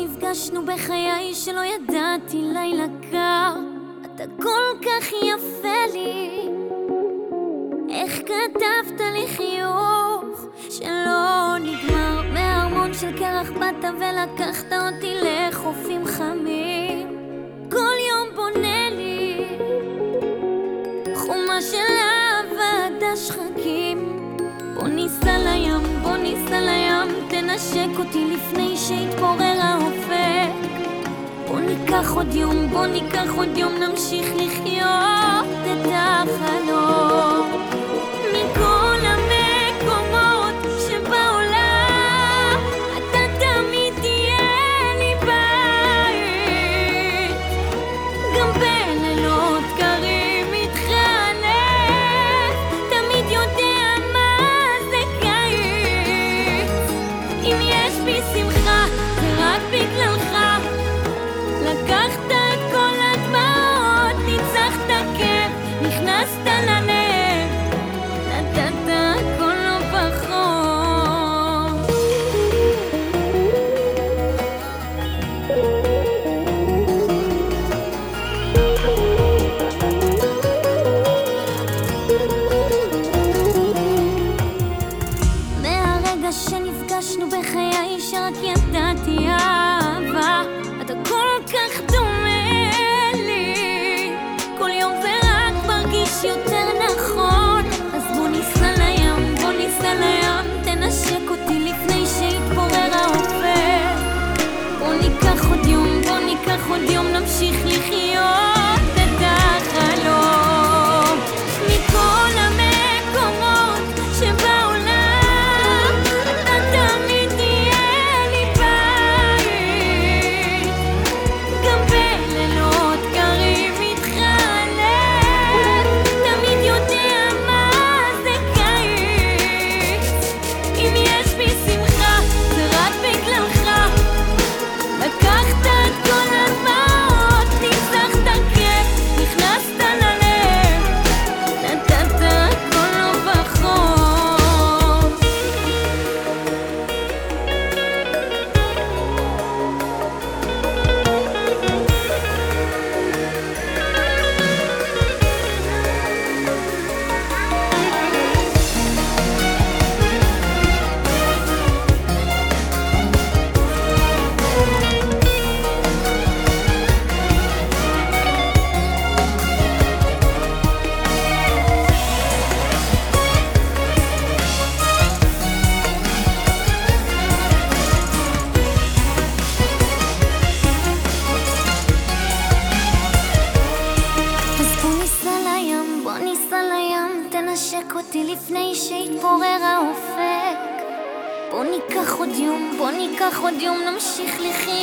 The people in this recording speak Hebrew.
שנפגשנו בחיי שלא ידעתי לילה קר. אתה כל כך יפה לי, איך כתבת לי חיוך שלא נגמר. מהארמון של קרח באת ולקחת אותי לחופים חמים. כל יום בונה לי חומה של אהבה שחקים. בוא ניסע לים, בוא ניסע לים, תנשק אותי לפני שיתפורר האופק. בוא ניקח עוד יום, בוא ניקח עוד יום, נמשיך לחיות את החלום. מכל המקומות שבעולם אתה תמיד תהיה לי בית, גם בלילות קרים איתך הלב, תמיד יודע מה זה קיץ. אם יש בי שמחה זה רק בגללך, לקחת את כל הדמעות, ניצחת כאב, נכנסת ללב, נתת הכל לא פחות. מהרגע שנפגשנו בחיי שרק ידעתי אהבה, אתה כל כך דומה לי, כל יום ורק מרגיש יותר נכון. אז בוא ניסע לים, בוא ניסע לים, תנשק אותי לפני שיתפורר האופק. בוא ניקח עוד יום, בוא ניקח עוד יום, נמשיך לחיות את החלום. מכל המקומות שבעולם אתה תמיד תהיה לי בית, גם בלילות קרים איתך הלב, תמיד יודע מה זה קיץ. אם יש בי שמחה זה רק בגללך, לקחת את כל הדמעות, ניצחת כאב, נכנסת ללב, נתת הכל לא פחות. בוא ניסע לים, תנשק אותי לפני שיתפורר האופק. בוא ניקח עוד יום, בוא ניקח עוד יום, נמשיך לחיות